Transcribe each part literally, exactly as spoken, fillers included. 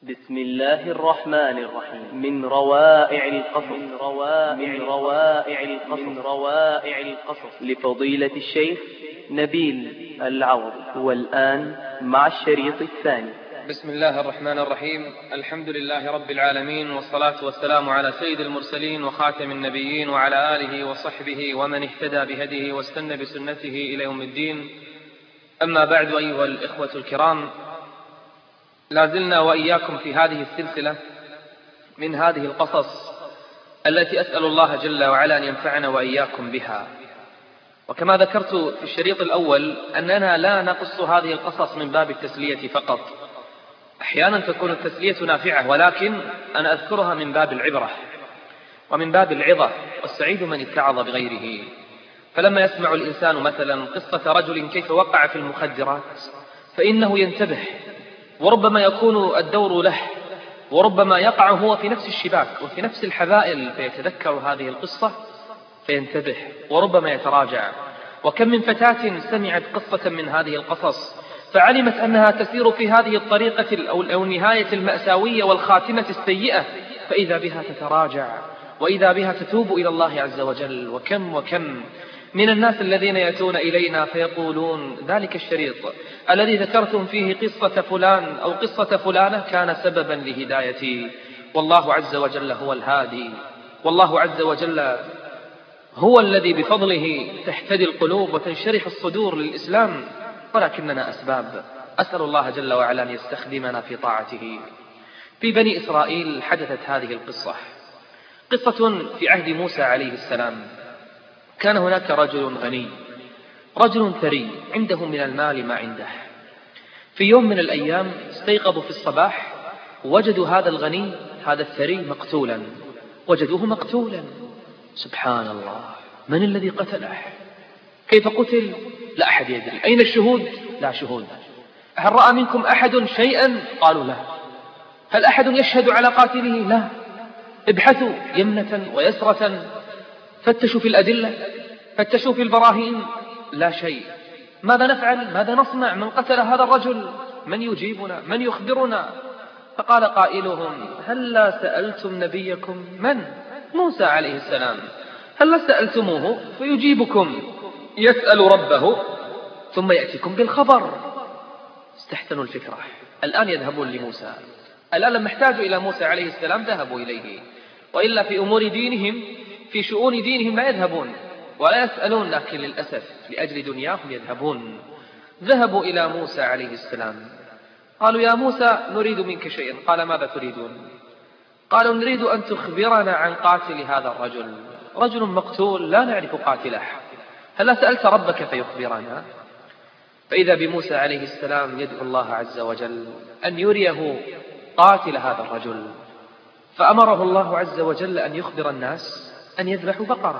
بسم الله الرحمن الرحيم. من روائع القصص من روائع, من روائع القصص من روائع القصص لفضيلة الشيخ نبيل العوض. والآن مع الشريط الثاني. بسم الله الرحمن الرحيم. الحمد لله رب العالمين، والصلاة والسلام على سيد المرسلين وخاتم النبيين وعلى آله وصحبه ومن اهتدى بهديه واستنى بسنته إلى يوم الدين. أما بعد، أيها الإخوة الكرام، لازلنا وإياكم في هذه السلسلة من هذه القصص التي أسأل الله جل وعلا أن ينفعنا وإياكم بها. وكما ذكرت في الشريط الأول أننا لا نقص هذه القصص من باب التسلية فقط، أحيانا تكون التسلية نافعة، ولكن أنا أذكرها من باب العبرة ومن باب العظة، والسعيد من اتعظ بغيره. فلما يسمع الإنسان مثلا قصة رجل كيف وقع في المخدرات فإنه ينتبه، وربما يكون الدور له، وربما يقع هو في نفس الشباك وفي نفس الحبائل فيتذكر هذه القصة فينتبه، وربما يتراجع. وكم من فتاة سمعت قصة من هذه القصص فعلمت أنها تسير في هذه الطريقة أو النهاية المأساوية والخاتمة السيئة، فإذا بها تتراجع وإذا بها تتوب إلى الله عز وجل. وكم وكم من الناس الذين يأتون إلينا فيقولون ذلك الشريط الذي ذكرتم فيه قصة فلان أو قصة فلانة كان سببا لهدايتي. والله عز وجل هو الهادي، والله عز وجل هو الذي بفضله تهتدي القلوب وتنشرح الصدور للإسلام، ولكننا أسباب. أسأل الله جل وعلا أن يستخدمنا في طاعته. في بني إسرائيل حدثت هذه القصة، قصة في عهد موسى عليه السلام. كان هناك رجل غني، رجل ثري، عنده من المال ما عنده. في يوم من الأيام استيقظوا في الصباح وجدوا هذا الغني هذا الثري مقتولا، وجدوه مقتولا. سبحان الله، من الذي قتله؟ كيف قتل؟ لا أحد يدري. أين الشهود؟ لا شهود. هل رأى منكم أحد شيئا؟ قالوا لا. هل أحد يشهد على قاتله؟ لا. ابحثوا يمنة ويسرة، فتشوا في الأدلة، فتشوا في البراهين، لا شيء. ماذا نفعل؟ ماذا نصنع؟ من قتل هذا الرجل؟ من يجيبنا؟ من يخبرنا؟ فقال قائلهم: هل لا سألتم نبيكم؟ من؟ موسى عليه السلام. هل لا سألتموه فيجيبكم، يسأل ربه ثم يأتيكم بالخبر. استحسنوا الفكرة. الآن يذهبون لموسى، الآن لما احتاجوا إلى موسى عليه السلام ذهبوا إليه، وإلا في أمور دينهم، في شؤون دينهم لا يذهبون ولا يسألون، لكن للأسف لأجل دنياهم يذهبون. ذهبوا إلى موسى عليه السلام، قالوا: يا موسى نريد منك شيئا. قال: ماذا تريدون؟ قالوا: نريد أن تخبرنا عن قاتل هذا الرجل، رجل مقتول لا نعرف قاتله، هل لا سألت ربك فيخبرنا؟ فإذا بموسى عليه السلام يدعو الله عز وجل أن يريه قاتل هذا الرجل، فأمره الله عز وجل أن يخبر الناس أن يذبحوا بقرة.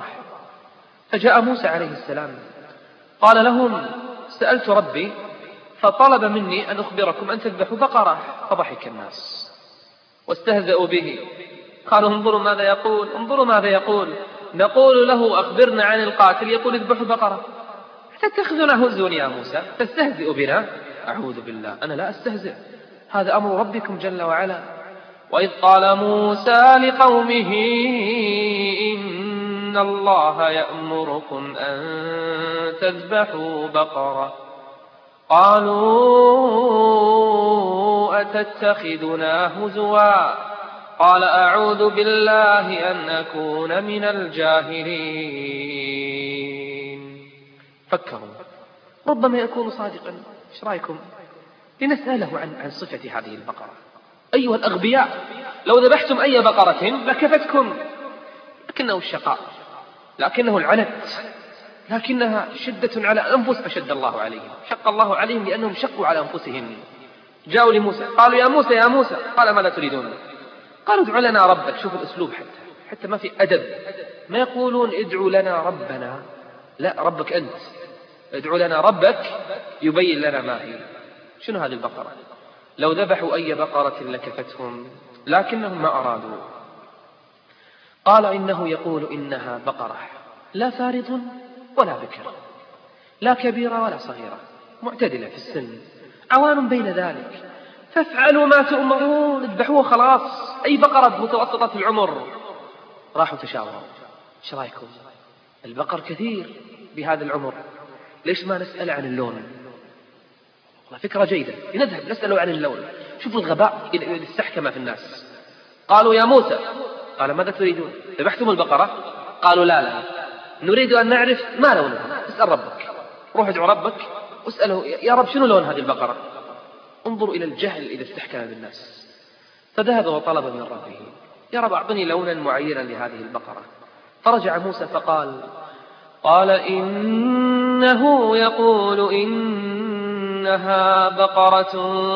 فجاء موسى عليه السلام قال لهم: سألت ربي فطلب مني أن أخبركم أن تذبحوا بقرة. فضحك الناس واستهزأوا به، قالوا: انظروا ماذا يقول، انظروا ماذا يقول، نقول له أخبرنا عن القاتل يقول اذبحوا بقرة. تتخذنا هزوا يا موسى، تستهزئ بنا. أعوذ بالله، أنا لا أستهزئ، هذا أمر ربكم جل وعلا. وإذ قال موسى لقومه إن الله يأمركم أن تذبحوا بقرة، قالوا أتتخذنا هزوا، قال أعوذ بالله أن أكون من الجاهلين. فكروا، ربما يكون صادقا، ايش رأيكم؟ لنسأله عن عن صفة هذه البقرة. أيها الأغبياء، لو ذبحتم أي بقرة لكفتكم، لكنه الشقاء، لكنه العنت، لكنها شدة على أنفس فشد الله عليهم، شق الله عليهم لأنهم شقوا على أنفسهم. جاءوا لموسى قالوا: يا موسى يا موسى. قال: ماذا تريدون؟ قالوا: ادع لنا ربك. شوف الأسلوب، حتى حتى ما في أدب، ما يقولون ادعوا لنا ربنا، لا، ربك أنت، ادعوا لنا ربك يبين لنا ما هي. شنو هذه البقرة؟ لو ذبحوا أي بقرة لكفتهم، لكنهم ما أرادوا. قال: إنه يقول إنها بقرة لا فارض ولا بكر، لا كبيرة ولا صغيرة، معتدلة في السن، عوان بين ذلك، فافعلوا ما تؤمرون، اذبحوه خلاص، أي بقرة متوسطة العمر. راحوا تشاوروا، ايش رايكم؟ البقر كثير بهذا العمر، ليش ما نسأل عن اللون؟ فكرة جيدة، نذهب نسأله عن اللون. شوفوا الغباء إذا استحكم في الناس. قالوا يا موسى، قال ماذا تريدون؟ ذبحتم البقرة؟ قالوا لا لا، نريد أن نعرف ما لونها. اسأل ربك، روح ادعو ربك واسأله يا رب شنو لون هذه البقرة. انظروا إلى الجهل إذا استحكم بالناس. فذهب وطلب من ربه، يا رب أعطني لونا معينا لهذه البقرة. فرجع موسى فقال قال إنه يقول إنها بقرة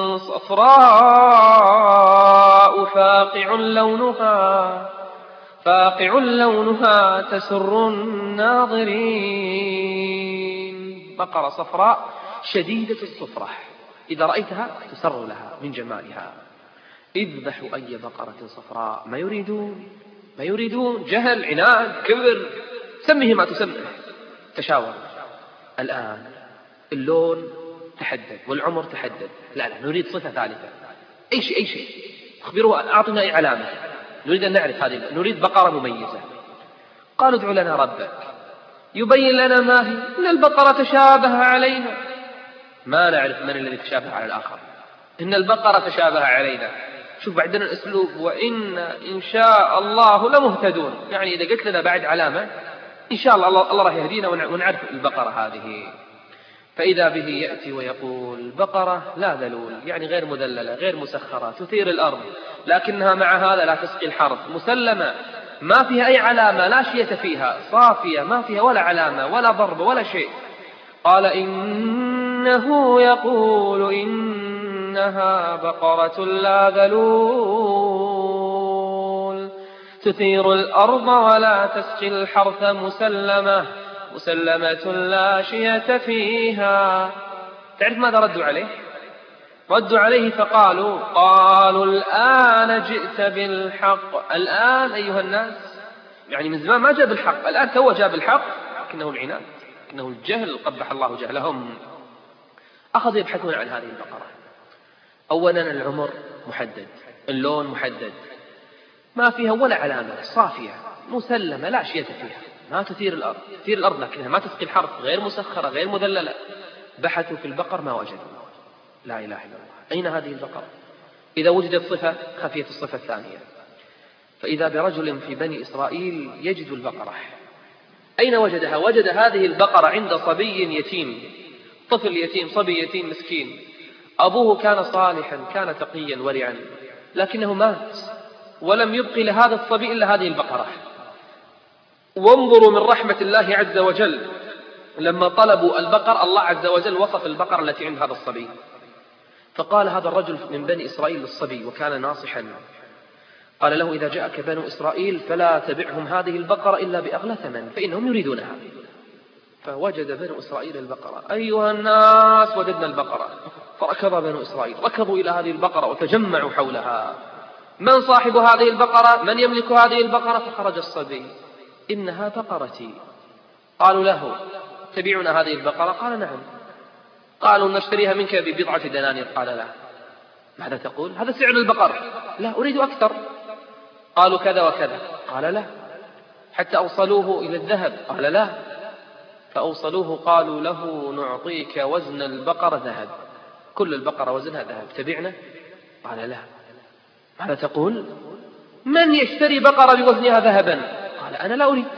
صفراء فاقع لونها فاقع لونها تسر الناظرين. بقرة صفراء شديدة الصفرة، إذا رأيتها تسر لها من جمالها. اذبحوا أي بقرة صفراء. ما يريدون ما يريدون جهل، عناد، كبر، سميه ما تسميه. تشاور. الآن اللون تحدد والعمر تحدد، لا لا نريد صفة ثالثة، أي شيء أي شيء، اخبروه، أعطنا أي علامة، نريد أن نعرف هذه، نريد بقرة مميزة. قالوا ادع لنا ربك يبين لنا ما هي، إن البقرة تشابه علينا. ما نعرف من الذي تشابه على الآخر، إن البقرة تشابه علينا. شوف بعدنا الأسلوب، وإن إن شاء الله لمهتدون، يعني إذا قلت لنا بعد علامة إن شاء الله الله, الله راح يهدينا ونعرف البقرة هذه. فإذا به يأتي ويقول بقرة لا ذلول، يعني غير مذللة غير مسخرة، تثير الأرض، لكنها مع هذا لا تسقي الحرث، مسلمة، ما فيها أي علامة، لا شيء فيها، صافية، ما فيها ولا علامة ولا ضرب ولا شيء. قال إنه يقول إنها بقرة لا ذلول تثير الأرض ولا تسقي الحرث، مسلمة مسلمة لا شية فيها. تعرف ماذا ردوا عليه؟ ردوا عليه فقالوا قالوا الآن جئت بالحق. الآن أيها الناس، يعني من زمان ما جاء بالحق، الآن تو جاء بالحق، لكنه العناد، لكنه الجهل، قبح الله جهلهم. أخذوا يبحثون عن هذه البقرة. أولا العمر محدد، اللون محدد، ما فيها ولا علامة، صافية مسلمة لا شيء فيها، ما تثير الأرض، تثير الأرض لكنها ما تسقي الحرث، غير مسخرة غير مذللة. بحثوا في البقر ما وجدوا. لا إله إلا الله، أين هذه البقرة؟ إذا وجدت صفة خفيت الصفة الثانية. فإذا برجل في بني إسرائيل يجد البقرة. أين وجدها؟ وجد هذه البقرة عند صبي يتيم، طفل يتيم، صبي يتيم مسكين، أبوه كان صالحا، كان تقيا ورعا، لكنه مات ولم يبقي لهذا الصبي إلا هذه البقرة. وانظروا من رحمة الله عز وجل، لما طلبوا البقر الله عز وجل وصف البقرة التي عند هذا الصبي، فقال هذا الرجل من بني إسرائيل للصبي وكان ناصحا، قال له إذا جاءك بنو إسرائيل فلا تبعهم هذه البقرة إلا بأغلى ثمن فإنهم يريدونها. فوجد بنو إسرائيل البقرة. أيها الناس وجدنا البقرة. فركض بنو إسرائيل، ركضوا إلى هذه البقرة وتجمعوا حولها. من صاحب هذه البقرة؟ من يملك هذه البقرة؟ فخرج الصبي، إنها بقرتي. قالوا له تبيعنا هذه البقرة؟ قال نعم. قالوا نشتريها منك ببضعة دنانير. قال لا. ماذا تقول؟ هذا سعر البقر. لا، أريد أكثر. قالوا كذا وكذا. قال لا. حتى أوصلوه إلى الذهب. قال لا. فأوصلوه قالوا له نعطيك وزن البقرة ذهب، كل البقرة وزنها ذهب، تبيعنا؟ قال لا. ماذا تقول؟ من يشتري بقرة بوزنها ذهبا؟ قال أنا لا أريد.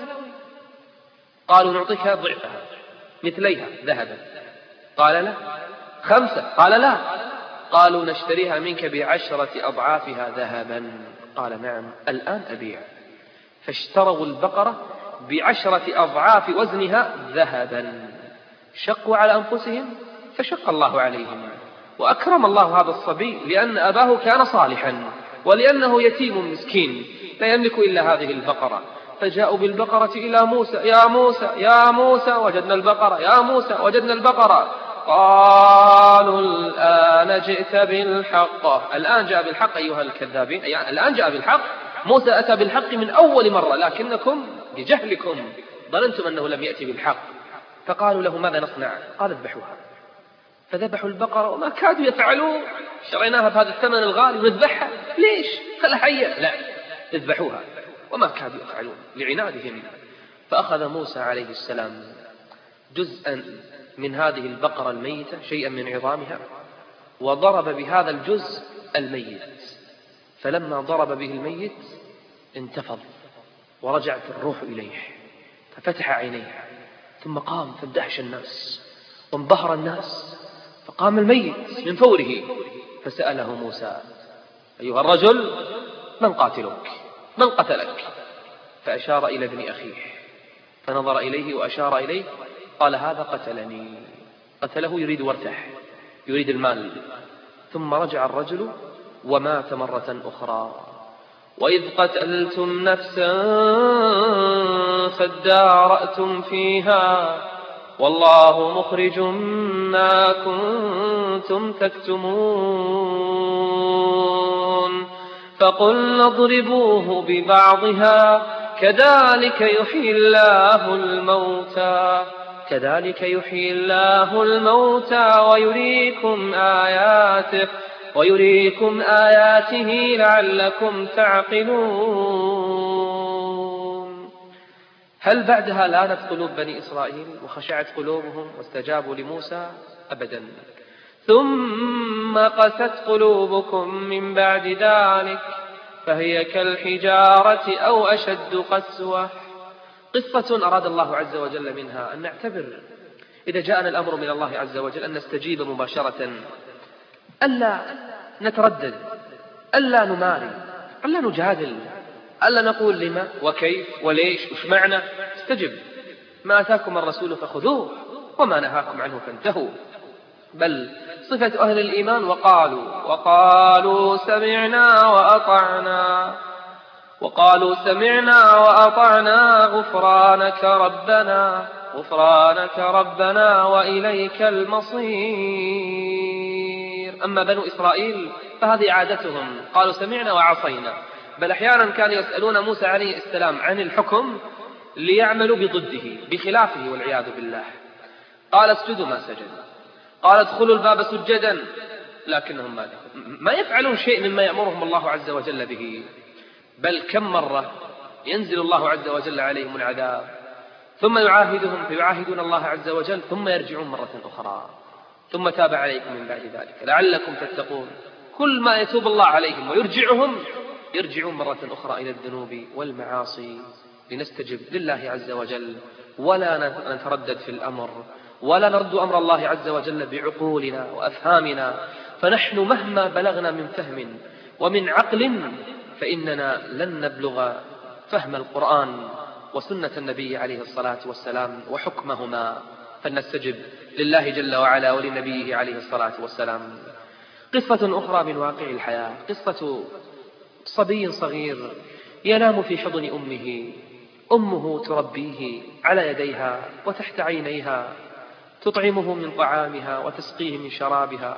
قالوا نعطيك ضعفها مثليها ذهبا. قال لا. خمسة. قال لا. قالوا نشتريها منك بعشرة أضعافها ذهبا. قال نعم. الآن أبيع. فاشتروا البقرة بعشرة أضعاف وزنها ذهبا. شقوا على أنفسهم فشق الله عليهم، وأكرم الله هذا الصبي لأن أباه كان صالحا ولأنه يتيم مسكين لا يملك إلا هذه البقرة. فجاءوا بالبقرة إلى موسى، يا موسى يا موسى وجدنا البقرة، يا موسى وجدنا البقرة. قالوا الآن جئت بالحق. الآن جاء بالحق أيها الكذابين، يعني الآن جاء بالحق. موسى أتى بالحق من أول مرة، لكنكم بجهلكم ظننتم أنه لم يأتي بالحق. فقالوا له ماذا نصنع؟ قال اذبحوها. فذبحوا البقرة وما كادوا يفعلون، شريناها بهذا الثمن الغالي ونذبحها ليش؟ خلها حية، لا اذبحوها، وما كادوا يفعلون لعنادهم. فأخذ موسى عليه السلام جزءا من هذه البقرة الميتة، شيئا من عظامها، وضرب بهذا الجزء الميت، فلما ضرب به الميت انتفض ورجعت الروح إليه، ففتح عينيه ثم قام فاندهش الناس وانبهر الناس، فقام الميت من فوره فسأله موسى: أيها الرجل، من قاتلك؟ من قتلك؟ فأشار إلى ابن أخيه، فنظر إليه وأشار إليه، قال: هذا قتلني. قتله يريد وارتاح، يريد المال. ثم رجع الرجل ومات مرة أخرى. وإذ قتلتم نفسا فادارأتم فيها والله مخرج ما كنتم تكتمون فقلنا اضربوه ببعضها كذلك يحيي الله الموتى كذلك يحيي الله الموتى ويريكم آياته ويريكم آياته لعلكم تعقلون. هل بعدها لانت قلوب بني إسرائيل وخشعت قلوبهم واستجابوا لموسى؟ أبدا. ثم قست قلوبكم من بعد ذلك فهي كالحجارة أو أشد قسوة. قصة أراد الله عز وجل منها أن نعتبر إذا جاءنا الأمر من الله عز وجل أن نستجيب مباشرة، ألا نتردد، ألا نماري، ألا نجادل، ألا نقول لما وكيف وليش وش معنى. استجب، ما أتاكم الرسول فخذوه وما نهاكم عنه فانتهوا. بل صفة أهل الإيمان وقالوا وقالوا سمعنا وأطعنا وقالوا سمعنا وأطعنا غفرانك ربنا غفرانك ربنا وإليك المصير. أما بنو إسرائيل فهذه عادتهم، قالوا سمعنا وعصينا، بل أحيانا كانوا يسألون موسى عليه السلام عن الحكم ليعملوا بضده بخلافه والعياذ بالله. قال اسجدوا ما سجدوا، قال ادخلوا الباب سجدا، لكنهم ما ما يفعلون شيء مما يأمرهم الله عز وجل به. بل كم مرة ينزل الله عز وجل عليهم العذاب ثم يعاهدهم فيعاهدون الله عز وجل ثم يرجعون مرة أخرى، ثم تاب عليكم من بعد ذلك لعلكم تتقون. كل ما يتوب الله عليهم ويرجعهم يرجعون مرة أخرى إلى الذنوب والمعاصي. لنستجب لله عز وجل ولا نتردد في الأمر ولا نرد أمر الله عز وجل بعقولنا وأفهامنا، فنحن مهما بلغنا من فهم ومن عقل فإننا لن نبلغ فهم القرآن وسنة النبي عليه الصلاة والسلام وحكمهما، فلنستجب لله جل وعلا ولنبيه عليه الصلاة والسلام. قصة أخرى من واقع الحياة، قصة صبي صغير ينام في حضن أمه، أمه تربيه على يديها وتحت عينيها، تطعمه من طعامها وتسقيه من شرابها،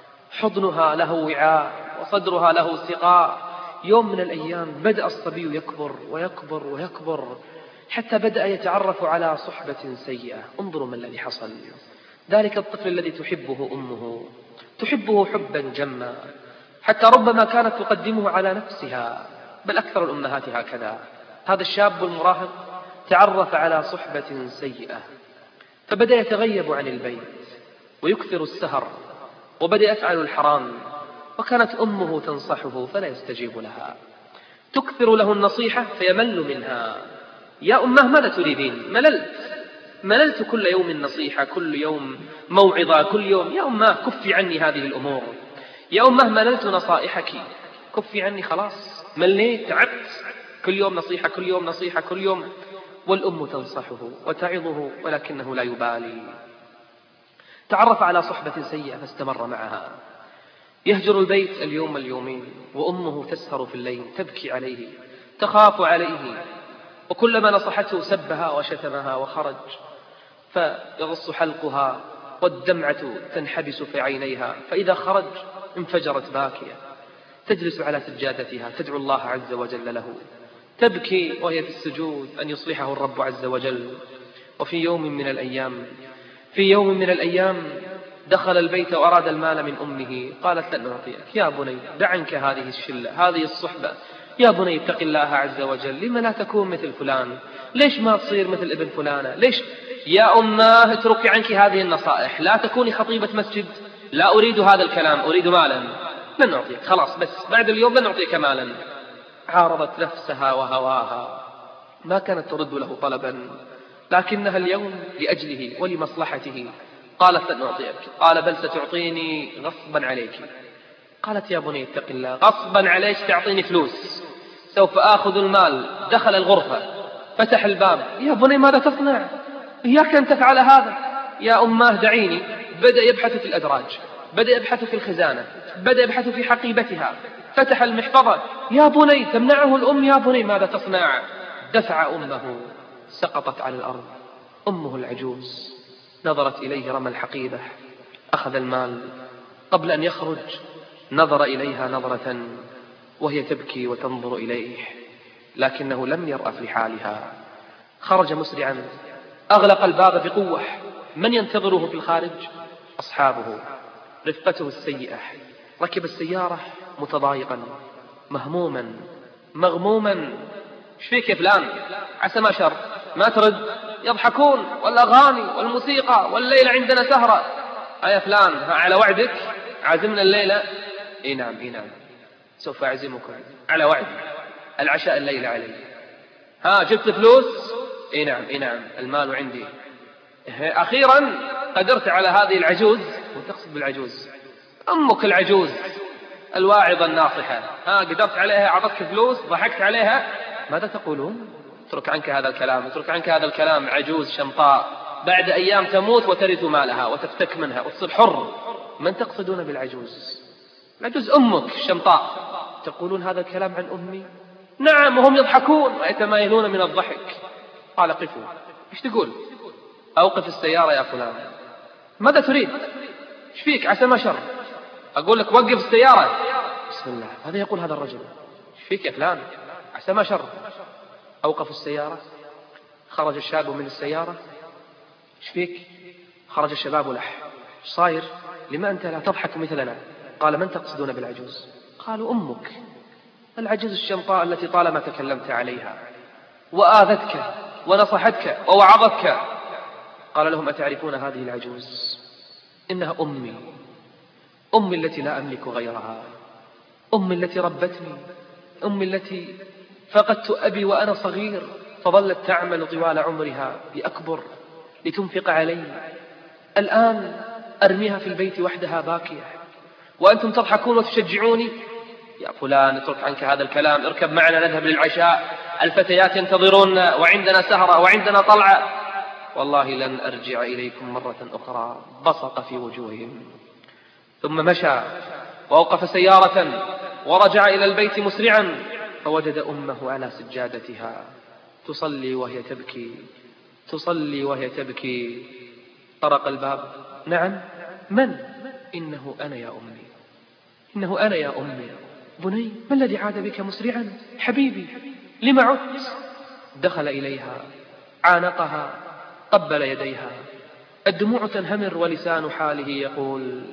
حضنها له وعاء وصدرها له سقاء. يوم من الأيام بدأ الصبي يكبر ويكبر ويكبر حتى بدأ يتعرف على صحبة سيئة. انظروا ما الذي حصل. ذلك الطفل الذي تحبه أمه تحبه حبا جما، حتى ربما كانت تقدمه على نفسها، بل أكثر الأمهات هكذا. هذا الشاب المراهق تعرف على صحبة سيئة فبدأ يتغيب عن البيت ويكثر السهر وبدأ يفعل الحرام، وكانت أمه تنصحه فلا يستجيب لها، تكثر له النصيحة فيمل منها. يا أمه ماذا تريدين؟ مللت مللت كل يوم النصيحة، كل يوم موعظة، كل يوم يا أمه كفي عني هذه الأمور، يا أمه مللت نصائحك، كفي عني خلاص، مليت تعبت، كل يوم نصيحة كل يوم نصيحة كل يوم. والأم تنصحه وتعظه ولكنه لا يبالي. تعرف على صحبة سيئة فاستمر معها، يهجر البيت اليوم اليومين، وأمه تسهر في الليل تبكي عليه تخاف عليه، وكلما نصحته سبها وشتمها وخرج، فيغص حلقها والدمعة تنحبس في عينيها، فإذا خرج انفجرت باكية، تجلس على سجادتها تدعو الله عز وجل له، تبكي وهي في السجود أن يصلحه الرب عز وجل. وفي يوم من الأيام في يوم من الأيام دخل البيت وأراد المال من أمه قالت لن أعطيك يا بني، دع عنك هذه الشلة، هذه الصحبة، يا بني اتق الله عز وجل، لما لا تكون مثل فلان؟ ليش ما تصير مثل ابن فلانة؟ ليش يا أماه اتركي عنك هذه النصائح، لا تكوني خطيبة مسجد، لا أريد هذا الكلام، أريد مالا، لن أعطيك، خلاص بس بعد اليوم لن أعطيك مالا. عارضت نفسها وهواها، ما كانت ترد له طلبا، لكنها اليوم لأجله ولمصلحته قالت لن أعطيك. قال بل ستعطيني غصبا عليك. قالت يا بني اتق الله، غصبا عليك تعطيني فلوس، سوف آخذ المال. دخل الغرفة فتح الباب، يا بني ماذا تصنع؟ إياك أن تفعل هذا، يا أماه دعيني. بدأ يبحث في الأدراج، بدأ يبحث في الخزانة، بدأ يبحث في حقيبتها، فتح المحفظة، يا بني تمنعه الأم، يا بني ماذا تصنع؟ دفع أمه، سقطت على الأرض. أمه العجوز نظرت إليه، رمى الحقيبة، أخذ المال. قبل أن يخرج نظر إليها نظرة وهي تبكي وتنظر إليه، لكنه لم يرأف لحالها. خرج مسرعا، أغلق الباب بقوة. من ينتظره في الخارج؟ أصحابه، رفقته السيئة. ركب السيارة متضايقا، مهموما، مغموما. ايش فيك يا فلان؟ عسى ما شر، ما ترد؟ يضحكون والأغاني والموسيقى والليلة عندنا سهرة. يا فلان على وعدك عازمنا الليلة؟ اي نعم اي نعم سوف أعزمكم على وعد، العشاء الليلة علي. ها جبت فلوس؟ اي نعم اي نعم المال عندي. أخيرا قدرت على هذه العجوز، وتقصد بالعجوز أمك العجوز الواعظة الناصحة، ها قدرت عليها، أعطتك فلوس، ضحكت عليها، ماذا تقولون؟ اترك عنك هذا الكلام، اترك عنك هذا الكلام. عجوز شمطاء بعد أيام تموت وترث مالها وتفتك منها وتصير حر. من تقصدون بالعجوز؟ العجوز أمك الشمطاء. تقولون هذا الكلام عن أمي؟ نعم، وهم يضحكون ويتمايلون من الضحك. قال قفوا. ايش تقول؟ أوقف السيارة يا فلان. ماذا تريد؟ ايش فيك؟ عسى ما شر. أقول لك وقف السيارة. بسم الله، هذا يقول هذا الرجل. ايش فيك يا فلان؟ عسى ما شر. أوقف السيارة. خرج الشاب من السيارة. ايش فيك؟ خرج الشباب لح. ايش صاير؟ لما أنت لا تضحك مثلنا؟ قال من تقصدون بالعجوز؟ قالوا أمك العجوز الشمطاء التي طالما تكلمت عليها وآذتك ونصحتك ووعظتك. قال لهم أتعرفون هذه العجوز؟ إنها أمي، أمي التي لا أملك غيرها، أمي التي ربتني، أمي التي فقدت أبي وأنا صغير، فظلت تعمل طوال عمرها لأكبر لتنفق علي. الآن أرميها في البيت وحدها باكية وأنتم تضحكون وتشجعوني. يا فلان اترك عنك هذا الكلام، اركب معنا نذهب للعشاء، الفتيات ينتظرون وعندنا سهرة وعندنا طلعة. والله لن أرجع إليكم مرة أخرى. بصق في وجوههم ثم مشى وأوقف سيارة ورجع إلى البيت مسرعا، فوجد أمه على سجادتها تصلي وهي تبكي، تصلي وهي تبكي. طرق الباب. نعم، من؟ إنه أنا يا أمي، إنه أنا يا أمي. بني ما الذي عاد بك مسرعا؟ حبيبي لما عدت؟ دخل إليها، عانقها، قبل يديها، الدموع تنهمر ولسان حاله يقول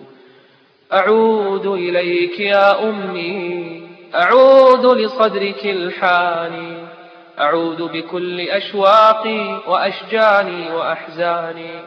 أعود إليك يا أمي، أعود لصدرك الحاني، أعود بكل أشواقي وأشجاني وأحزاني،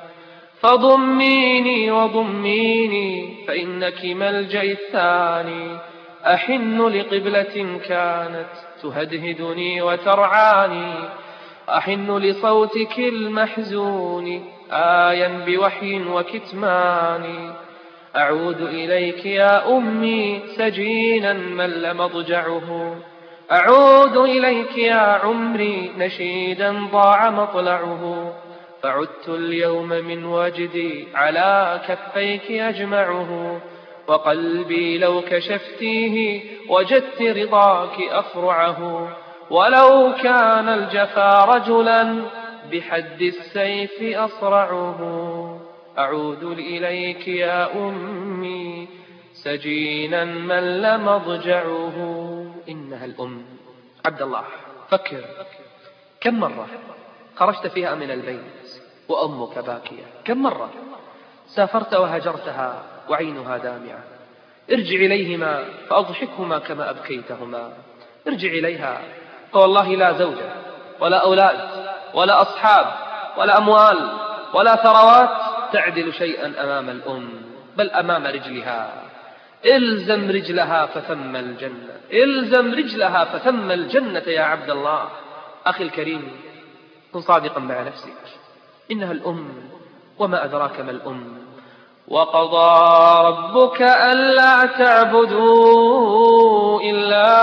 فضميني وضميني فإنك ملجئي الثاني، أحن لقبلة كانت تهدهدني وترعاني، أحن لصوتك المحزون آيا بوحي وكتمان، أعود إليك يا أمي سجينا مل مضجعه، أعود إليك يا عمري نشيدا ضاع مطلعه، فعدت اليوم من وجدي على كفيك أجمعه، وقلبي لو كشفتيه وجدت رضاك أفرعه، ولو كان الجفا رجلا بحد السيف أصرعه، أعود إليك يا أمي سجينا مل مضجعه. إنها الأم. عبد الله فكر، كم مرة خرجت فيها من البيت وأمك باكية؟ كم مرة سافرت وهجرتها وعينها دامعة، ارجع إليهما فأضحكهما كما أبكيتهما. ارجع إليها فوالله لا زوجة ولا أولاد ولا أصحاب ولا أموال ولا ثروات تعدل شيئا أمام الأم، بل أمام رجلها. إلزم رجلها فثم الجنة، إلزم رجلها فثم الجنة يا عبد الله. أخي الكريم، كن صادقا مع نفسك، إنها الأم، وما أدراك ما الأم. وقضى ربك ألا تعبدوا إلا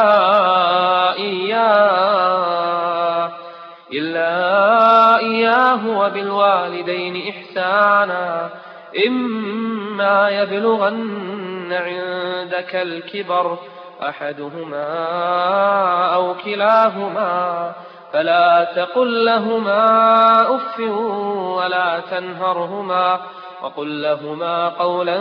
إياه إلا إياه وبالوالدين إحسانا، إما يبلغن عندك الكبر أحدهما أو كلاهما فلا تقل لهما أف ولا تنهرهما وقل لهما قولا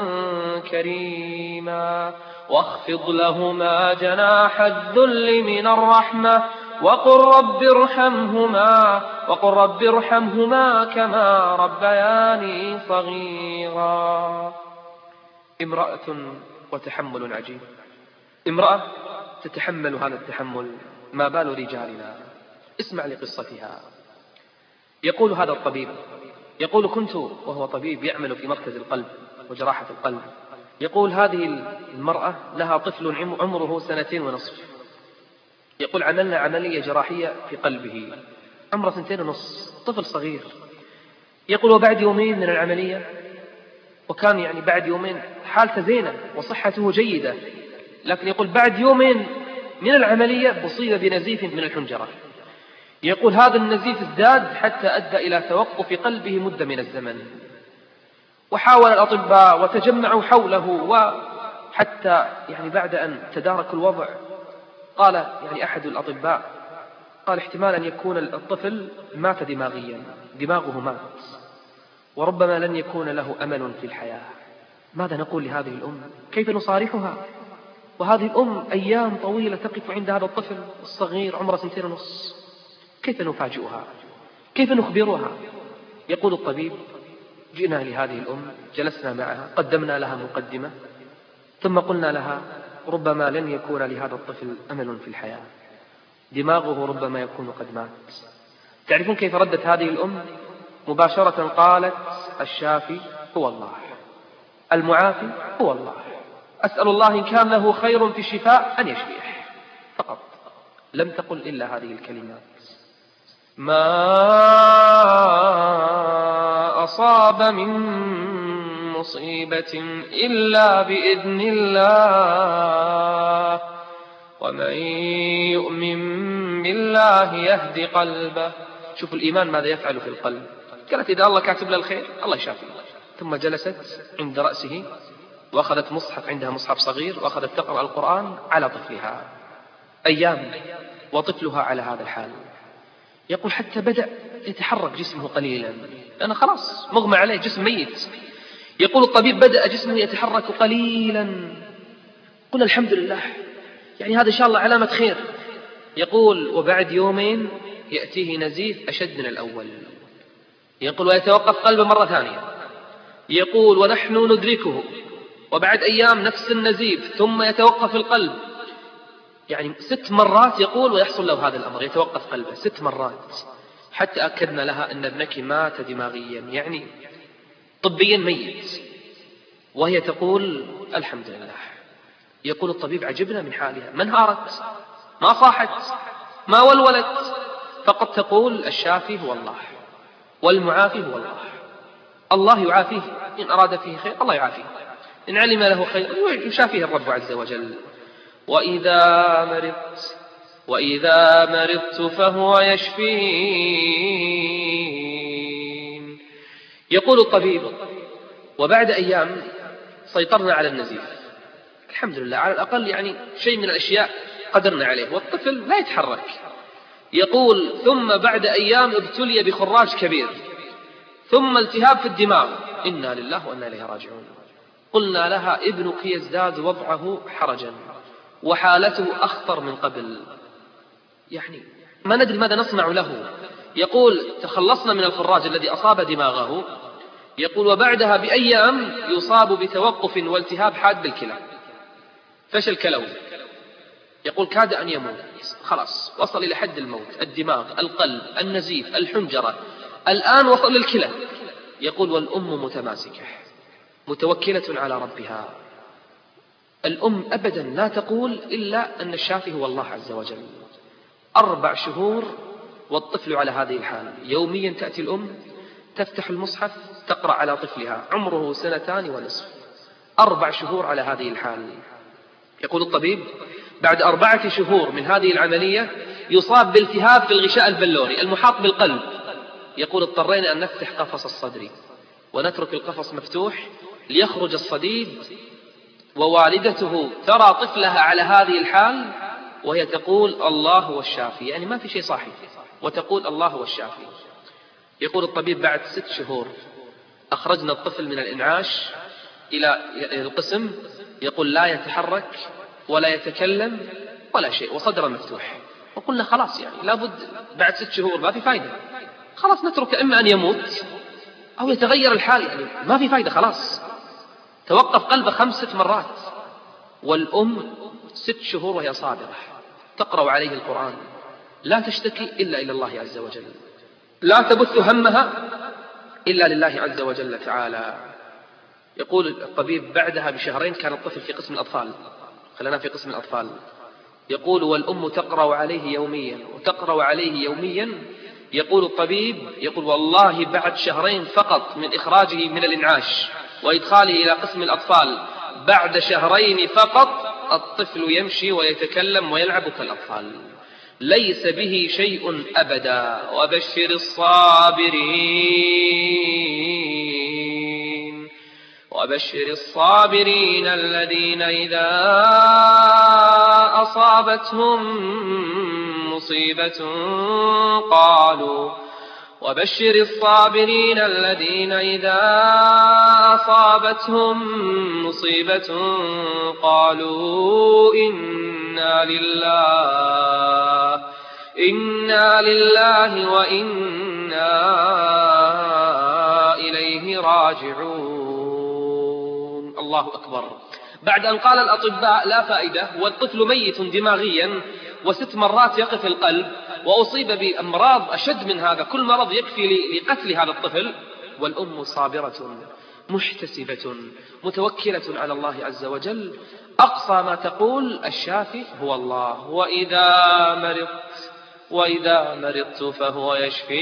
كريما، واخفض لهما جناح الذل من الرحمة وقل رب ارحمهما وقل رب ارحمهما كما ربياني صغيرا. امرأة وتحمل عجيب، امرأة تتحمل هذا التحمل، ما بال رجالنا؟ اسمع لقصتها. يقول هذا الطبيب، يقول كنت وهو طبيب يعمل في مركز القلب وجراحة القلب، يقول هذه المرأة لها طفل عمره سنتين ونصف، يقول عملنا عملية جراحية في قلبه، عمره سنتين ونصف، طفل صغير. يقول وبعد يومين من العملية، وكان يعني بعد يومين حالته زينة وصحته جيدة، لكن يقول بعد يومين من العملية أصيب بنزيف من الحنجرة. يقول هذا النزيف ازداد حتى أدى إلى توقف قلبه مدة من الزمن، وحاول الأطباء وتجمعوا حوله، وحتى يعني بعد أن تداركوا الوضع قال يعني أحد الأطباء قال احتمال أن يكون الطفل مات دماغيا، دماغه مات، وربما لن يكون له أمل في الحياة. ماذا نقول لهذه الأم؟ كيف نصارحها؟ وهذه الأم أيام طويلة تقف عند هذا الطفل الصغير عمره سنتين ونص، كيف نفاجئها؟ كيف نخبرها؟ يقول الطبيب جئنا لهذه الأم، جلسنا معها، قدمنا لها مقدمة، ثم قلنا لها ربما لن يكون لهذا الطفل أمل في الحياة، دماغه ربما يكون قد مات. تعرفون كيف ردت هذه الأم؟ مباشرة قالت الشافي هو الله، المعافي هو الله، أسأل الله إن كان له خير في الشفاء أن يشفيه، فقط. لم تقل إلا هذه الكلمات. ما أصاب من مصيبة إلا بإذن الله، ومن يؤمن بالله يهدي قلبه. شوف الإيمان ماذا يفعل في القلب. قالت إذا الله كاتب له الخير الله يشافيه. ثم جلست عند رأسه وأخذت مصحف، عندها مصحف صغير، وأخذت تقرأ القرآن على طفلها أيام، وطفلها على هذا الحال. يقول حتى بدأ يتحرك جسمه قليلا، لأنه خلاص مغمى عليه، جسم ميت. يقول الطبيب بدأ جسمه يتحرك قليلا، قل الحمد لله، يعني هذا إن شاء الله علامة خير. يقول وبعد يومين يأتيه نزيف أشد من الأول، يقول ويتوقف قلبه مرة ثانية. يقول ونحن ندركه، وبعد أيام نفس النزيف، ثم يتوقف القلب، يعني ست مرات يقول ويحصل له هذا الأمر، يتوقف قلبه ست مرات، حتى أكدنا لها أن ابنك مات دماغيا، يعني طبيا ميت، وهي تقول الحمد لله. يقول الطبيب عجبنا من حالها، ما انهارت، ما صاحت، ما ولولت، فقط تقول الشافي هو الله والمعافي هو الله. الله يعافيه إن أراد فيه خير، الله يعافيه، إن علم له خير يشافيه الرب عز وجل. وإذا مرضت وإذا مرضت فهو يشفين. يقول الطبيب وبعد أيام سيطرنا على النزيف، الحمد لله، على الأقل يعني شيء من الأشياء قدرنا عليه، والطفل لا يتحرك. يقول ثم بعد أيام ابتلي بخراج كبير، ثم التهاب في الدماغ، إنا لله وإنا إليه راجعون. قلنا لها ابنك يزداد وضعه حرجا وحالته أخطر من قبل، يعني ما ندري ماذا نصنع له. يقول تخلصنا من الخراج الذي أصاب دماغه، يقول وبعدها بأيام يصاب بتوقف والتهاب حاد بالكلى، فشل كلوي. يقول كاد أن يموت، خلاص وصل إلى حد الموت، الدماغ، القلب، النزيف، الحنجرة، الآن وصل للكلى. يقول والأم متماسكة متوكلة على ربها. الأم أبدا لا تقول إلا أن الشافي هو الله عز وجل. أربع شهور والطفل على هذه الحال، يوميا تأتي الأم تفتح المصحف تقرأ على طفلها عمره سنتان ونصف، أربع شهور على هذه الحال. يقول الطبيب بعد أربعة شهور من هذه العملية يصاب بالتهاب في الغشاء البلوري المحاط بالقلب. يقول اضطرينا أن نفتح قفص الصدري ونترك القفص مفتوح ليخرج الصديد، ووالدته ترى طفلها على هذه الحال وهي تقول الله هو الشافي، يعني ما في شيء صاحي، وتقول الله هو الشافي. يقول الطبيب بعد ست شهور أخرجنا الطفل من الإنعاش إلى القسم، يقول لا يتحرك ولا يتكلم ولا شيء وصدره مفتوح. وقلنا خلاص يعني لابد بعد ست شهور ما في فايدة، خلاص نترك إما أن يموت أو يتغير الحال، يعني ما في فايدة خلاص. توقف قلبه خمس ست مرات، والأم ست شهور وهي صابرة تقرأ عليه القرآن، لا تشتكي إلا إلى الله عز وجل، لا تبث همها إلا لله عز وجل تعالى. يقول الطبيب بعدها بشهرين كان الطفل في قسم الأطفال، خلنا في قسم الأطفال. يقول والأم تقرأ عليه يوميا وتقرأ عليه يوميا. يقول الطبيب يقول والله بعد شهرين فقط من إخراجه من الإنعاش وإدخاله إلى قسم الأطفال، بعد شهرين فقط الطفل يمشي ويتكلم ويلعب كالأطفال، ليس به شيء أبدا. وبشر الصابرين وبشر الصابرين الذين إذا أصابتهم مصيبة قالوا وبشر الصابرين الذين إذا أصابتهم مصيبة قالوا إنا لله إنا لله وإنا إليه راجعون. الله أكبر. بعد أن قال الأطباء لا فائدة والطفل ميت دماغيا وست مرات يقف القلب وأصيب بأمراض أشد من هذا، كل مرض يكفي لقتل هذا الطفل، والأم صابرة محتسبة متوكلة على الله عز وجل، أقصى ما تقول الشافي هو الله، وإذا مرضت وإذا مرضت فهو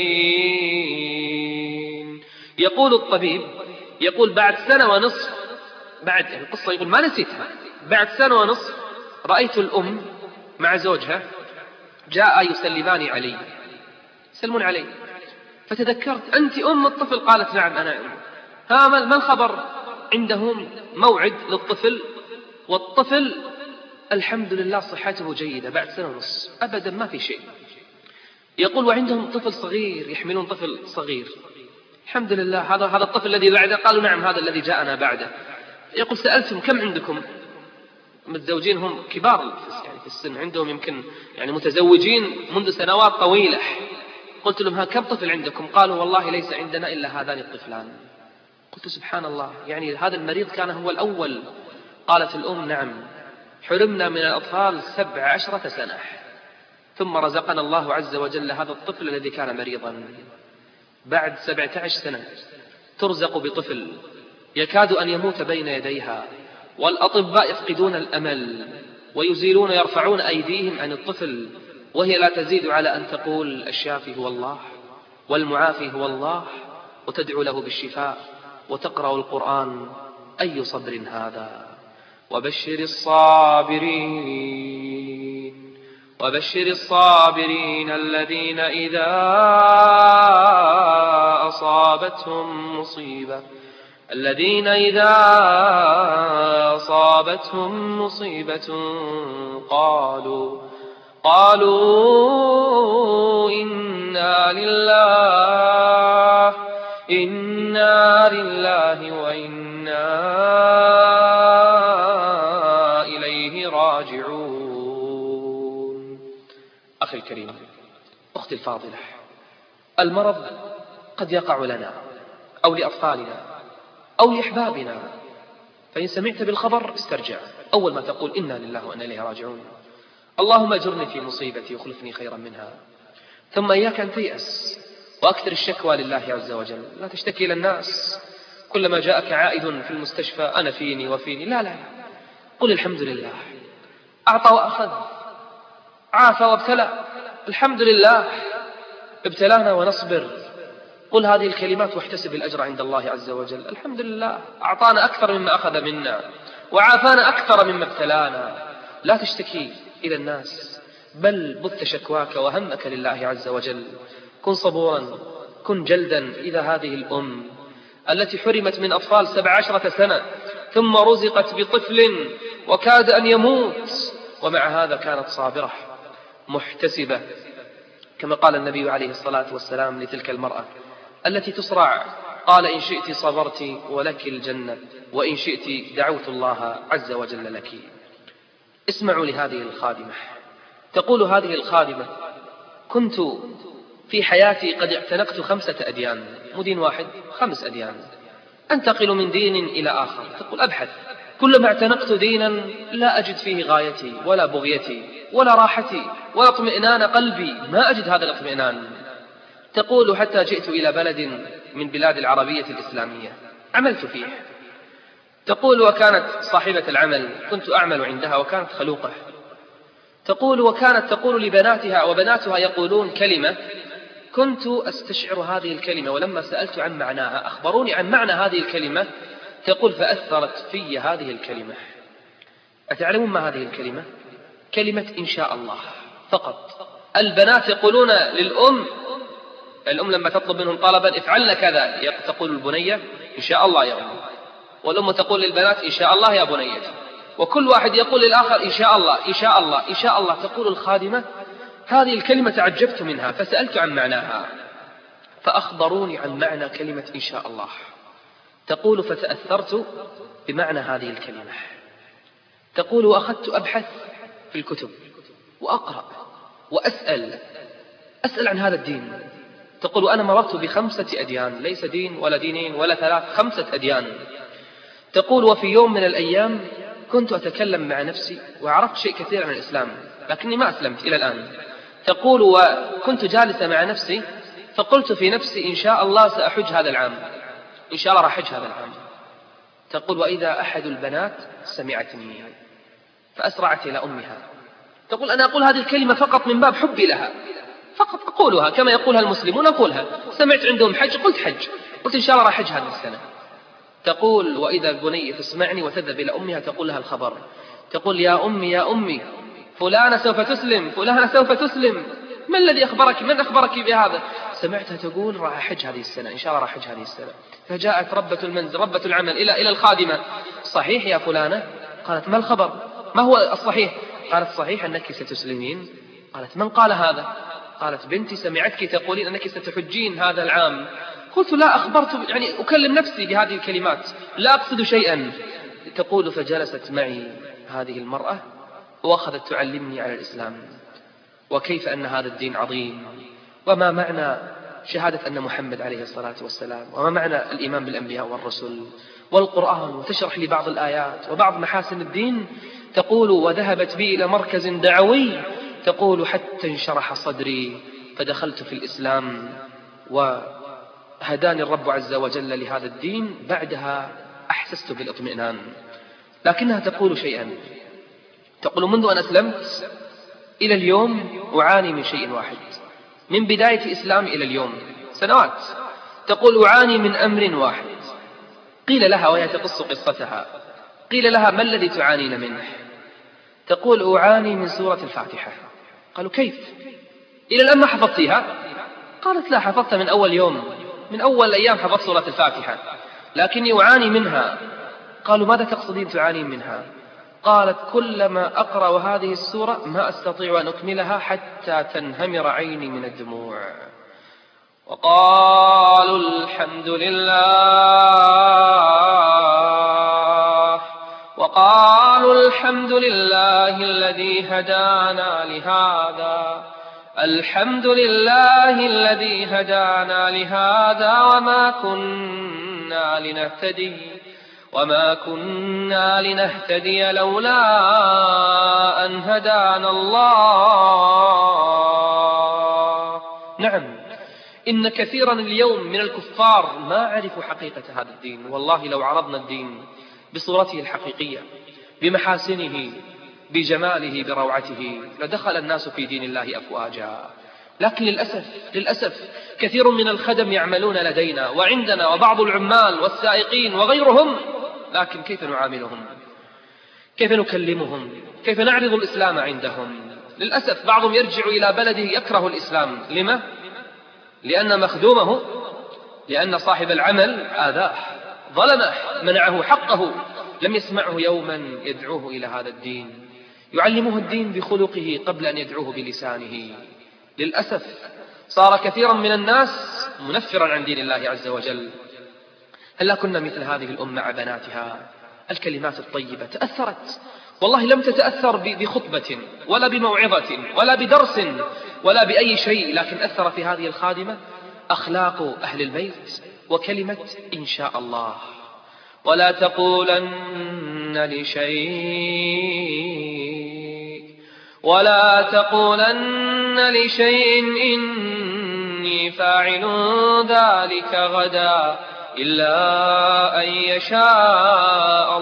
يشفين. يقول الطبيب يقول بعد سنة ونصف، بعد القصة يقول ما نسيتها، بعد سنة ونصف رأيت الأم مع زوجها جاء يسلمان علي يسلمون علي، فتذكرت أنت أم الطفل؟ قالت نعم أنا أم. ها ما الخبر؟ عندهم موعد للطفل والطفل الحمد لله صحته جيدة بعد سنة ونصف أبدا ما في شيء. يقول وعندهم طفل صغير يحملون طفل صغير الحمد لله، هذا هذا الطفل الذي بعده؟ قالوا نعم هذا الذي جاءنا بعده. يقول سألتهم كم عندكم؟ متزوجين هم كبار يعني في السن، عندهم يمكن يعني متزوجين منذ سنوات طويلة. قلت لهم ها كم طفل عندكم؟ قالوا والله ليس عندنا إلا هذان الطفلان. قلت سبحان الله، يعني هذا المريض كان هو الأول. قالت الأم نعم حرمنا من الأطفال سبع عشرة سنة ثم رزقنا الله عز وجل هذا الطفل الذي كان مريضا. بعد سبعة عشر سنة ترزق بطفل يكاد أن يموت بين يديها، والأطباء يفقدون الأمل ويزيلون يرفعون أيديهم عن الطفل، وهي لا تزيد على أن تقول الشافي هو الله والمعافي هو الله، وتدعو له بالشفاء وتقرأ القرآن. أي صبر هذا. وبشر الصابرين وبشر الصابرين الذين إذا أصابتهم مصيبة الذين إذا أصابتهم مصيبة قالوا قالوا إنا لله إنا لله وإنا إليه راجعون. أخي الكريم، أختي الفاضلة، المرض قد يقع لنا، أو لأطفالنا أو لأحبابنا، فإن سمعت بالخبر استرجع، أول ما تقول إنا لله وإنا إليه راجعون، اللهم أجرني في مصيبتي وخلفني خيرا منها. ثم إياك أن تيأس وأكثر الشكوى لله عز وجل، لا تشتكي إلى الناس كلما جاءك عائد في المستشفى أنا فيني وفيني، لا لا، قل الحمد لله، أعطى وأخذ، عافى وابتلى، الحمد لله، ابتلانا ونصبر. قل هذه الكلمات واحتسب الأجر عند الله عز وجل. الحمد لله أعطانا أكثر مما أخذ منا وعافانا أكثر مما ابتلانا. لا تشتكي إلى الناس، بل بث شكواك وهمك لله عز وجل. كن صبورا، كن جلدا إذا هذه الأم التي حرمت من أطفال سبع عشرة سنة ثم رزقت بطفل وكاد أن يموت، ومع هذا كانت صابرة محتسبة، كما قال النبي عليه الصلاة والسلام لتلك المرأة التي تصرع، قال إن شئت صبرت ولك الجنة وإن شئت دعوت الله عز وجل لك. اسمعوا لهذه الخادمة، تقول هذه الخادمة: كنت في حياتي قد اعتنقت خمسة أديان، مو دين واحد، خمس أديان، أنتقل من دين إلى آخر. تقول أبحث، كلما اعتنقت دينا لا أجد فيه غايتي ولا بغيتي ولا راحتي ولا اطمئنان قلبي، ما أجد هذا الاطمئنان. تقول حتى جئت إلى بلد من بلاد العربية الإسلامية عملت فيه. تقول وكانت صاحبة العمل كنت أعمل عندها وكانت خلوقة. تقول وكانت تقول لبناتها وبناتها يقولون كلمة كنت أستشعر هذه الكلمة، ولما سألت عن معناها أخبروني عن معنى هذه الكلمة. تقول فأثرت في هذه الكلمة. أتعلمون ما هذه الكلمة؟ كلمة إن شاء الله فقط. البنات يقولون للأم، الأم لما تطلب منهم طلبا افعلنا كذا، تقول البنية إن شاء الله يا أم، والأم تقول للبنات إن شاء الله يا بنيتي، وكل واحد يقول للآخر إن شاء الله إن شاء الله إن شاء الله. تقول الخادمة هذه الكلمة تعجبت منها فسألت عن معناها فأخبروني عن معنى كلمة إن شاء الله. تقول فتأثرت بمعنى هذه الكلمة. تقول وأخذت أبحث في الكتب وأقرأ وأسأل أسأل عن هذا الدين. تقول أنا مررت بخمسة أديان، ليس دين ولا دينين ولا ثلاث، خمسة أديان. تقول وفي يوم من الأيام كنت أتكلم مع نفسي وعرفت شيء كثير عن الإسلام لكني ما أسلمت إلى الآن. تقول وكنت جالسة مع نفسي فقلت في نفسي إن شاء الله سأحج هذا العام، إن شاء الله راح أحج هذا العام. تقول وإذا أحد البنات سمعتني فأسرعت إلى أمها. تقول أنا أقول هذه الكلمة فقط من باب حبي لها، فقط أقولها كما يقولها المسلمون أقولها. سمعت عندهم حج قلت حج، قلت إن شاء الله راح أحج هذه السنة. تقول وإذا البنية تسمعني وتذهب إلى أمها تقول لها الخبر. تقول يا أمي يا أمي فلانة سوف تسلم، فلانة سوف تسلم، ما الذي أخبرك؟ من أخبرك بهذا؟ سمعتها تقول راح أحج هذه السنة، إن شاء الله راح أحج هذه السنة. فجاءت ربة المنزل ربة العمل إلى إلى الخادمة: صحيح يا فلانة؟ قالت ما الخبر؟ ما هو الصحيح؟ قالت صحيح أنك ستسلمين. قالت من قال هذا؟ قالت بنتي سمعتك تقولين أنك ستحجين هذا العام. قلت لا أخبرت، يعني أكلم نفسي بهذه الكلمات لا أقصد شيئا. تقول فجلست معي هذه المرأة وأخذت تعلمني على الإسلام وكيف أن هذا الدين عظيم، وما معنى شهادة أن محمد عليه الصلاة والسلام، وما معنى الإيمان بالأنبياء والرسل والقرآن، وتشرح لي بعض الآيات وبعض محاسن الدين. تقول وذهبت بي إلى مركز دعوي. تقول حتى انشرح صدري فدخلت في الإسلام وهداني الرب عز وجل لهذا الدين. بعدها أحسست بالاطمئنان. لكنها تقول شيئا، تقول منذ أن أسلمت إلى اليوم أعاني من شيء واحد، من بداية إسلامي إلى اليوم سنوات. تقول أعاني من أمر واحد. قيل لها وهي تقص قصتها، قيل لها ما الذي تعانين منه؟ تقول أعاني من سورة الفاتحة. قالوا كيف؟ إلى الآن ما حفظتيها؟ قالت لا، حفظتها من أول يوم، من أول الأيام حفظت سورة الفاتحة، لكني أعاني منها. قالوا ماذا تقصدين تعانين منها؟ قالت كلما أقرأ هذه السورة ما أستطيع أن أكملها حتى تنهمر عيني من الدموع. وقالوا الحمد لله وقالوا الحمد لله الذي هدانا لهذا الحمد لله الذي هدانا لهذا وما كنا لنهتدي وما كنا لنهتدي لولا أن هدانا الله. نعم، إن كثيرا اليوم من الكفار ما عرفوا حقيقة هذا الدين. والله لو عرضنا الدين بصورته الحقيقية بمحاسنه بجماله بروعته لدخل الناس في دين الله أفواجا. لكن للأسف للأسف كثير من الخدم يعملون لدينا وعندنا وبعض العمال والسائقين وغيرهم، لكن كيف نعاملهم؟ كيف نكلمهم؟ كيف نعرض الإسلام عندهم؟ للأسف بعضهم يرجع إلى بلده يكره الإسلام. لما؟ لأن مخدومه، لأن صاحب العمل آذاه ظلمه منعه حقه، لم يسمعه يوما يدعوه إلى هذا الدين، يعلمه الدين بخلقه قبل أن يدعوه بلسانه. للأسف صار كثيرا من الناس منفرا عن دين الله عز وجل. هل كنا مثل هذه الأمة مع بناتها؟ الكلمات الطيبة تأثرت، والله لم تتأثر بخطبة ولا بموعظة ولا بدرس ولا بأي شيء، لكن أثر في هذه الخادمة أخلاق أهل البيت وكلمة إن شاء الله. ولا تقولن لشيء ولا تقولن لشيء إني فاعل ذلك غدا إلا أن يشاء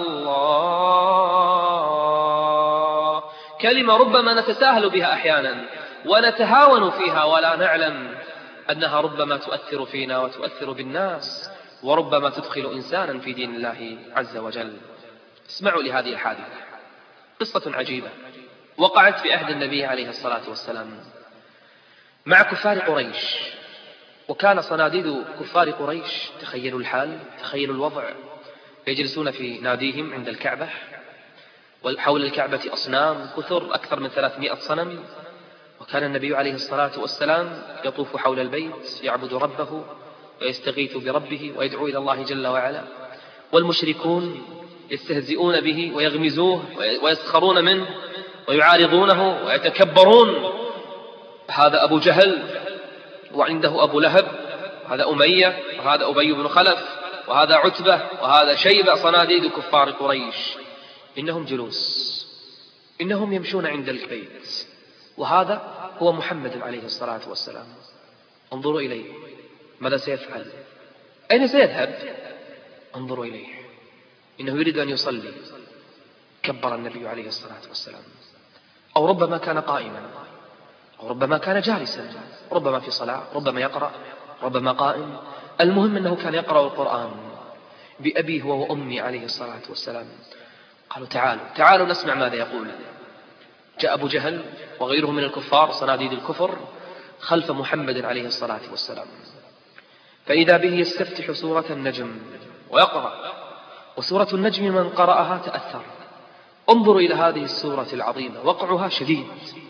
الله. كلمة ربما نتساهل بها أحيانا ونتهاون فيها ولا نعلم أنها ربما تؤثر فينا وتؤثر بالناس، وربما تدخل إنسانا في دين الله عز وجل. اسمعوا لهذه الحادثة، قصة عجيبة وقعت في عهد النبي عليه الصلاة والسلام مع كفار قريش. وكان صناديد كفار قريش، تخيلوا الحال، تخيلوا الوضع، يجلسون في ناديهم عند الكعبة، وحول الكعبة أصنام كثر أكثر من ثلاثمائة صنم. وكان النبي عليه الصلاة والسلام يطوف حول البيت يعبد ربه ويستغيث بربه ويدعو إلى الله جل وعلا، والمشركون يستهزئون به ويغمزوه ويسخرون منه ويعارضونه ويتكبرون. هذا أبو جهل، وعنده أبو لهب، وهذا أمية، وهذا أبي بن خلف، وهذا عتبة، وهذا شيبة، صناديد كفار قريش. إنهم جلوس، إنهم يمشون عند البيت، وهذا هو محمد عليه الصلاة والسلام. انظروا إليه، ماذا سيفعل؟ أين سيذهب؟ انظروا إليه، إنه يريد أن يصلي. كبر النبي عليه الصلاة والسلام، أو ربما كان قائما، أو ربما كان جالسا، ربما في صلاة، ربما يقرأ، ربما قائم. المهم أنه كان يقرأ القرآن بأبيه وأمي عليه الصلاة والسلام. قالوا تعالوا تعالوا نسمع ماذا يقول. جاء أبو جهل وغيره من الكفار صناديد الكفر خلف محمد عليه الصلاة والسلام، فإذا به يستفتح سورة النجم ويقرأ، وسورة النجم من قرأها تأثر. انظروا إلى هذه السورة العظيمة، وقعها شديد.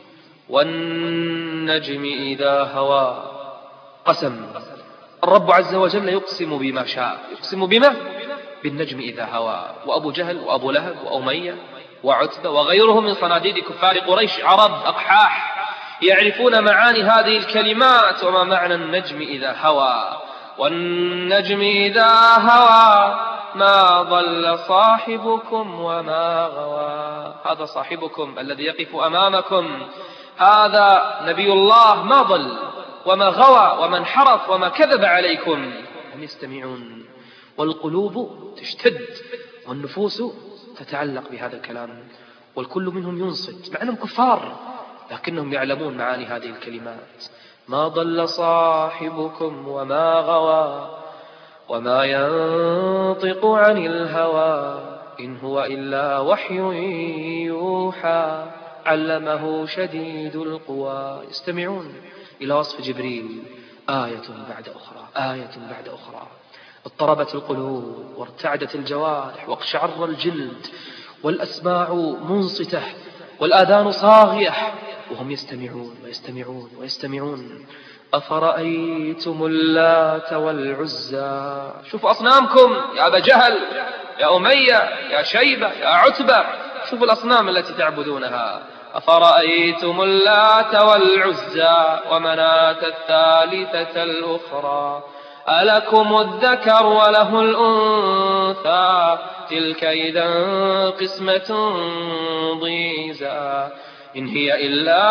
والنجم إذا هوى، قسم الرب عز وجل يقسم بما شاء. يقسم بما؟ بالنجم إذا هوى. وأبو جهل وأبو لهب وأمية وعتبة وغيرهم من صناديد كفار قريش، عرب أقحاح، يعرفون معاني هذه الكلمات وما معنى النجم إذا هوى. والنجم إذا هوى ما ضل صاحبكم وما غوى. هذا صاحبكم الذي يقف أمامكم، هذا نبي الله، ما ضل وما غوى وما انحرف وما كذب عليكم. هم يستمعون والقلوب تشتد والنفوس تتعلق بهذا الكلام، والكل منهم ينصت، مع أنهم كفار لكنهم يعلمون معاني هذه الكلمات. ما ضل صاحبكم وما غوى وما ينطق عن الهوى إن هو إلا وحي يوحى علمه شديد القوى. يستمعون إلى وصف جبريل، آية بعد أخرى، آية بعد أخرى. اضطربت القلوب وارتعدت الجوارح واقشعر الجلد، والأسماع منصتة والآذان صاغية، وهم يستمعون ويستمعون ويستمعون. أفرأيتم اللات والعزى. شوفوا أصنامكم يا أبا جهل، يا أمية، يا شيبة، يا عتبة، شوفوا الأصنام التي تعبدونها. أفرأيتم اللات والعزى ومناة الثالثة الأخرى ألكم الذكر وله الأنثى تلك إذا قسمة ضيزى إن هي إلا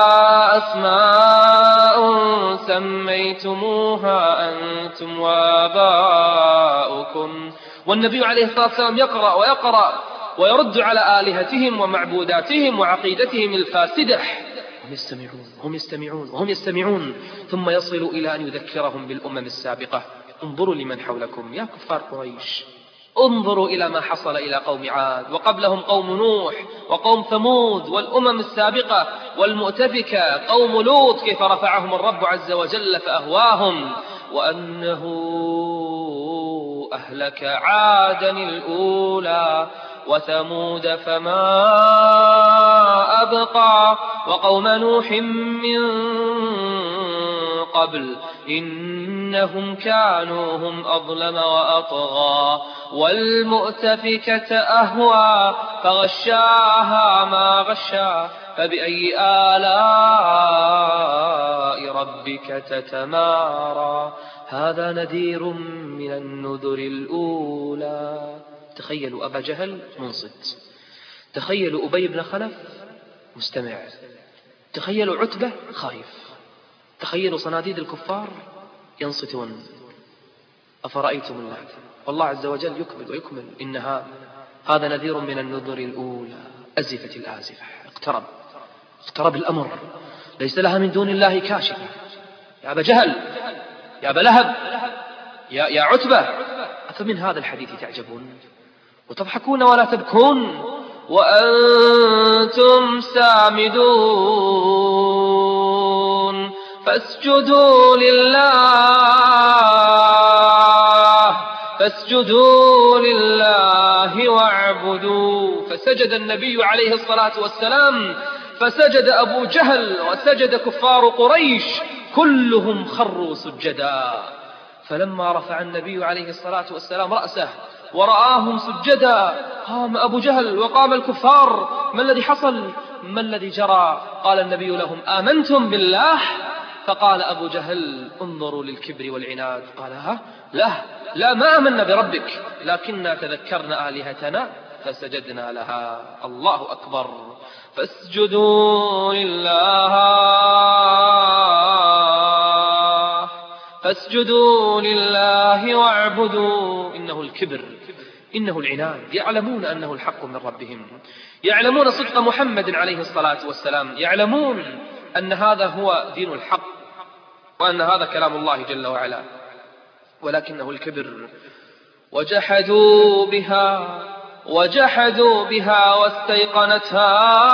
أسماء سميتموها أنتم وآباؤكم. والنبي عليه الصلاة والسلام يقرأ ويقرأ ويرد على آلهتهم ومعبوداتهم وعقيدتهم الفاسدة. هم يستمعون هم يستمعون وهم يستمعون ثم يصل إلى أن يذكرهم بالأمم السابقة. انظروا لمن حولكم يا كفار قريش، انظروا إلى ما حصل إلى قوم عاد وقبلهم قوم نوح وقوم ثمود والأمم السابقة والمؤتفكة قوم لوط، كيف رفعهم الرب عز وجل فأهواهم. وأنه أهلك عادا الأولى وثمود فما أبقى وقوم نوح من قبل إنهم كانوا هم أظلم وأطغى والمؤتفكة أهوى فغشاها ما غشا فبأي آلاء ربك تتمارى. هذا نذير من النذر الأولى. تخيلوا أبا جهل منصت، تخيلوا أبي بن خلف مستمع، تخيلوا عتبة خايف، تخيلوا صناديد الكفار ينصتون. أفرأيتم اللات، والله عز وجل يكمل ويكمل إنها هذا نذير من النذر الأولى. أزفت الآزفة، اقترب اقترب الأمر، ليس لها من دون الله كاشفة. يا أبا جهل، يا أبا لهب، يا, يا عتبة، أفمن هذا الحديث تعجبون وتضحكون ولا تبكون وأنتم سامدون فاسجدوا لله فاسجدوا لله واعبدوا. فسجد النبي عليه الصلاة والسلام، فسجد أبو جهل وسجد كفار قريش كلهم خروا سجدا. فلما رفع النبي عليه الصلاة والسلام رأسه ورآهم سجدا قام أبو جهل وقام الكفار. ما الذي حصل؟ ما الذي جرى؟ قال النبي لهم آمنتم بالله؟ فقال أبو جهل انظروا للكبر والعناد. قال ها لا لا ما آمنا بربك لكننا تذكرنا آلهتنا فسجدنا لها. الله أكبر. فاسجدوا لله فاسجدوا لله واعبدوا. إنه الكبر، إنه العناد. يعلمون أنه الحق من ربهم، يعلمون صدق محمد عليه الصلاة والسلام، يعلمون أن هذا هو دين الحق وأن هذا كلام الله جل وعلا، ولكنه الكبر. وجحدوا بها وجحدوا بها واستيقنتها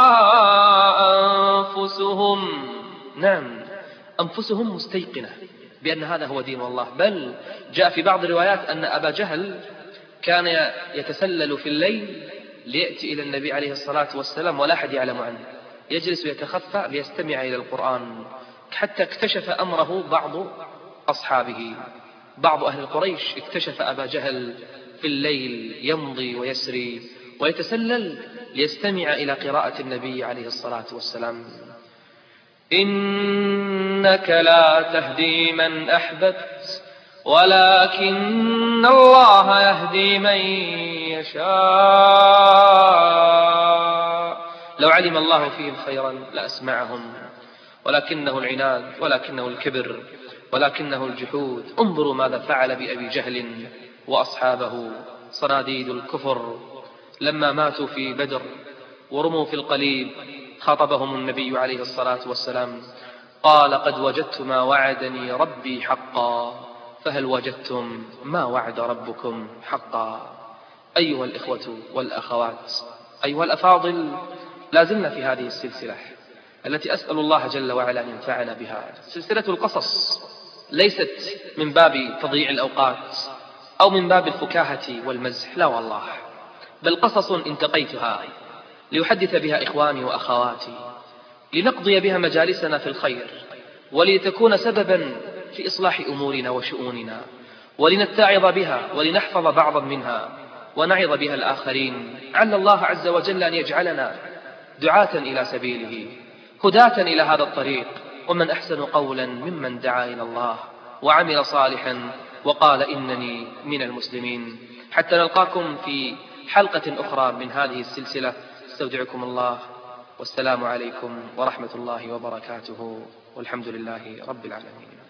أنفسهم. نعم، أنفسهم مستيقنة بأن هذا هو دين الله. بل جاء في بعض الروايات أن أبا جهل كان يتسلل في الليل ليأتي إلى النبي عليه الصلاة والسلام ولا أحد يعلم عنه، يجلس ويتخفى ليستمع إلى القرآن، حتى اكتشف أمره بعض أصحابه. بعض أهل قريش اكتشف أبا جهل في الليل يمضي ويسري ويتسلل ليستمع إلى قراءة النبي عليه الصلاة والسلام. إنك لا تهدي من أحببت ولكن الله يهدي من يشاء. لو علم الله فيهم خيرا لأسمعهم، ولكنه العناد، ولكنه الكبر، ولكنه الجحود. انظروا ماذا فعل بأبي جهل وأصحابه صناديد الكفر لما ماتوا في بدر ورموا في القليب. خاطبهم النبي عليه الصلاة والسلام قال قد وجدت ما وعدني ربي حقا، فهل وجدتم ما وعد ربكم حقا؟ أيها الإخوة والأخوات، أيها الأفاضل، لازلنا في هذه السلسلة التي أسأل الله جل وعلا أن ينفعنا بها. سلسلة القصص ليست من باب تضييع الأوقات أو من باب الفكاهة والمزح، لا والله، بل قصص انتقيتها ليحدث بها إخواني وأخواتي، لنقضي بها مجالسنا في الخير، ولتكون سببا في إصلاح أمورنا وشؤوننا، ولنتعظ بها ولنحفظ بعضا منها ونعظ بها الآخرين. عل الله عز وجل أن يجعلنا دعاة إلى سبيله، هداة إلى هذا الطريق. ومن أحسن قولا ممن دعا إلى الله وعمل صالحا وقال إنني من المسلمين. حتى نلقاكم في حلقة أخرى من هذه السلسلة، استودعكم الله، والسلام عليكم ورحمة الله وبركاته، والحمد لله رب العالمين.